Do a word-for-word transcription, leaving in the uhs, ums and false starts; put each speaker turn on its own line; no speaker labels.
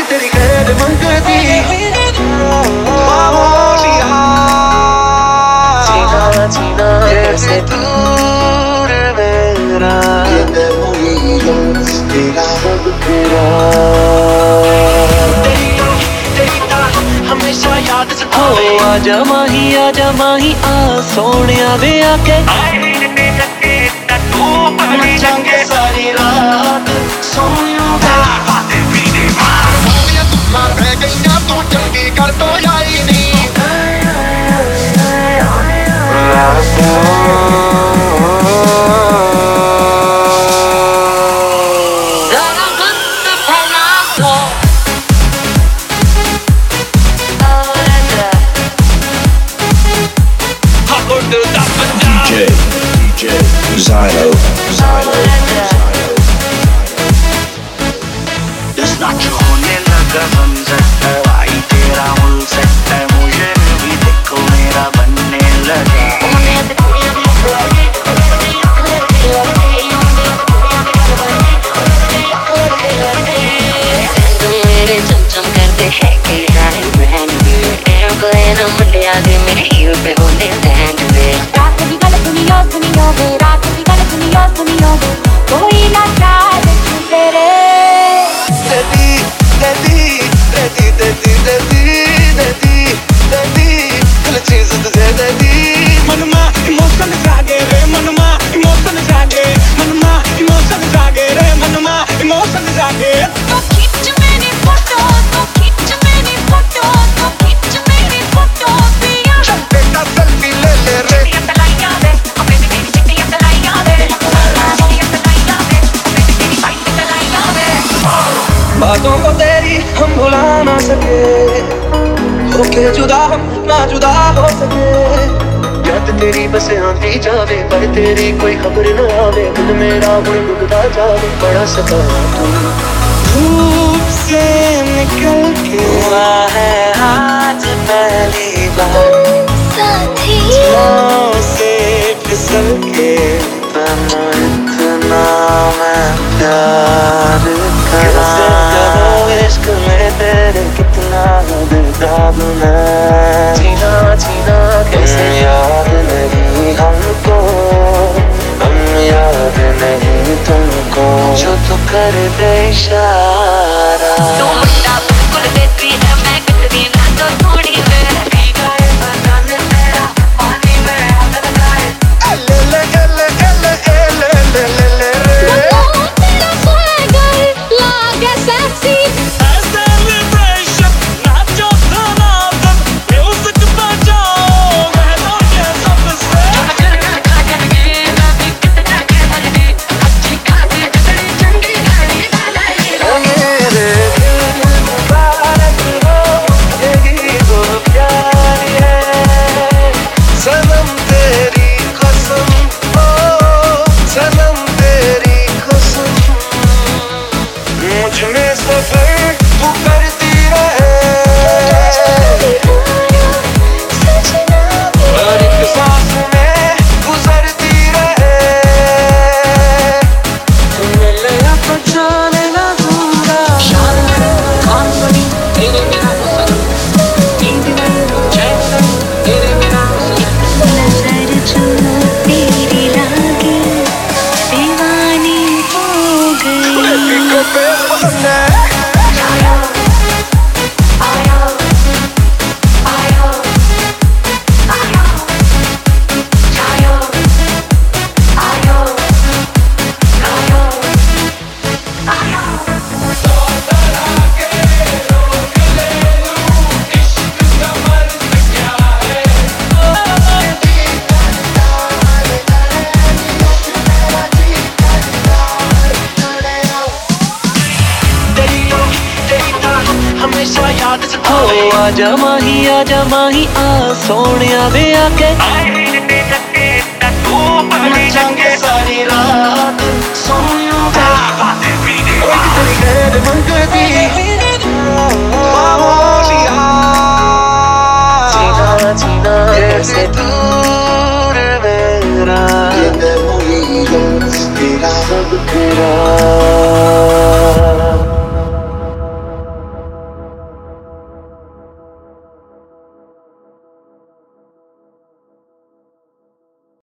तेरी खैर मंगती जीना जीना कैसे दूर मेरा तेरा रब तेरा हमेशा याद सतावे आजा माही आजा माही आ सोनिया वे आके मचांगे सारी रात सोनिया मैं रह गई तू चंडीगढ़ तो आई नहीं
D J, D J, Zylo, Zylo, Zylo.
इस नाच होने लगा sunset है भाई तेरा full set है मुझे भी देखो मेरा बनने लगा मेरे चमचम करते हैं कि सारे brand new तेरे को लेना मुझे आगे मेरे heel पे होने stand पे
रात की गल सुनियो सुनियो वे रात की गल सुनियो सुनियो वे कोई ना चाहे तेरे
Dedi, dedi, dedi, dedi, dedi, dedi, dedi, कल चीज़ तुझे dedi मनमा इमोशन जागे रे मनमा इमोशन जागे मनमा इमोशन जागे रे मनमा इमोशन जागे
तो खींच मेरी फोटो तो खींच मेरी फोटो तो खींच मेरी फोटो पिया
चल बेटा सेल्फी ले ले रे
तलाइया दे अपनी मेरी चिट्ठियां तलाइया दे चिट्ठियां तलाइया दे अपनी मेरी साइड तलाइया दे
बातों को तेरी हम भुला ना सके होके जुदा हम ना जुदा हो सके याद तेरी बस आती जावे पर तेरी कोई खबर न आवे दिल मेरा हुण डूबता जावे बड़ा सता तू धूप से निकल के हुआ है आज पहली बार साथियों से फिसल के बना इतना मैं प्यार करा इश्क में तेरे कितना बेताब मैं जीना जीना कैसे याद नहीं हमको हम याद नहीं तुमको जो तू कर दे इशारा
तू मुंडा बिल्कुल बेहतरी है मैं कितनी ना तो थोड़ी मेरा गए बदन मेरा पानी में हाथ लगाए
ले ले ले ले ले ले ले ले रे
तेरा swagger लागे sexy
आजा माही आजा माही आ सोनिया वे आके मचांगे सारी रात सोनिया